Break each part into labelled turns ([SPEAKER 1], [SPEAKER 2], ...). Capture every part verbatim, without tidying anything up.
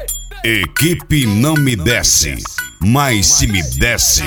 [SPEAKER 1] Equipe Não Me Desce, mas se me desce.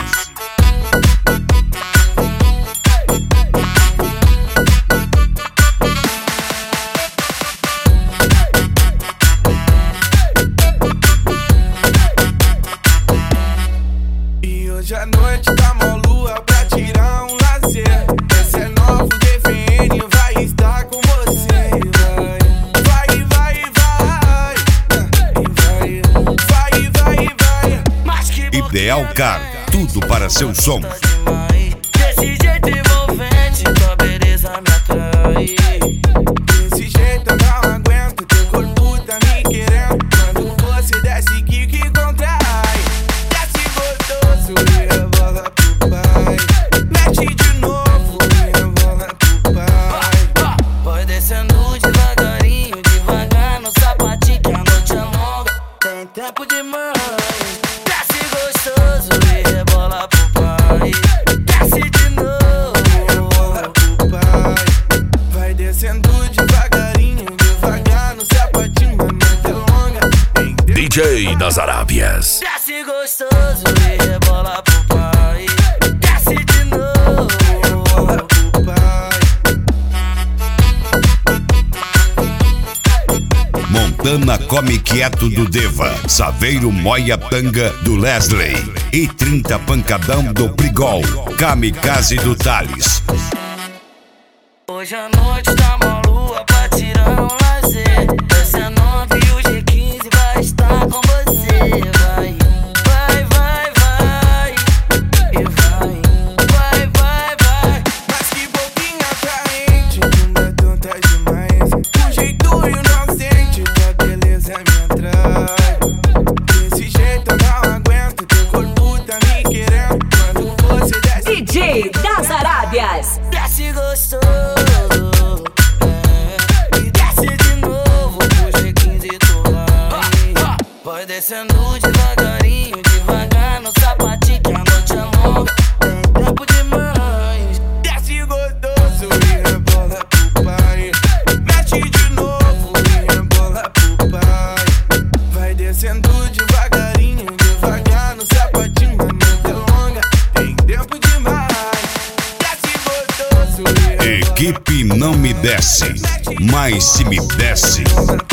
[SPEAKER 2] E hoje à noite tá mó lua pra tirar um lazer. Esse é novo D V N, vai estar com você. Vai, vai, vai, vai, vai, vai, vai. Mas que
[SPEAKER 1] Ideal Car, tudo para seu som.
[SPEAKER 3] Desse jeito envolvente, tua beleza me atrai.
[SPEAKER 2] desse jeito eu não aguento, teu corpo tá me querendo. Quando você desce, que que contrai. Desce gostoso e rebola pro pai. Mexe de novo e rebola pro pai.
[SPEAKER 3] Vai descendo devagarinho, devagar no sapatinho, que a noite é longa, tem tempo demais. Desce gostoso e rebola pro pai. Desce de novo
[SPEAKER 2] E rebola pro pai. Vai descendo devagarinho, devagar no sapatinho, a noite é longa. Tem
[SPEAKER 1] D J das Arábias.
[SPEAKER 3] Desce gostoso e rebola pro pai. Desce de novo.
[SPEAKER 2] rebola pro pai.
[SPEAKER 1] Montana Come Quieto do Deva, Saveiro Moia Tanga do Leslie e trinta Pancadão do Prigol, Kamikaze do Thales.
[SPEAKER 3] Hoje à noite tá uma lua pra tirar um lazer. Esse é nove e o G quinze vai estar com você. Vai, vai, vai, vai. E vai, vai, vai, vai.
[SPEAKER 2] Mas que boquinha carente, bunda tonta demais. O jeito inocente, tua beleza me atrai. Desse jeito eu não aguento, teu corpo tá me querendo. Quando você desce,
[SPEAKER 4] D J das Arábias.
[SPEAKER 3] Desce gostoso, é. E desce de novo pro G quinze tu vai. Vai descendo devagarinho, devagar no sapatinho, que a noite é longa, tem tempo demais.
[SPEAKER 2] desce gostoso e rebola pro pai. Mexe de novo e rebola pro pai. Vai descendo devagarinho, devagar no sapatinho, a noite é longa, tem tempo demais. Desce gostoso e rebola
[SPEAKER 1] Equipe Não Me Desce, mas se me desce.
[SPEAKER 2] pro pai.